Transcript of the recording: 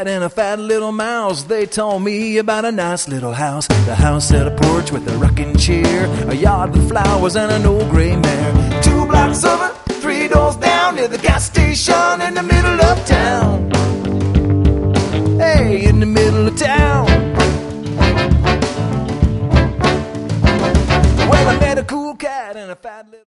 cat and a fat little mouse. They told me about a nice little house. The house had a porch with a rocking chair, a yard with flowers and an old gray mare. 2 blocks over, 3 doors down, near the gas station in the middle of town. Hey, in the middle of town. Well, I met a cool cat and a fat little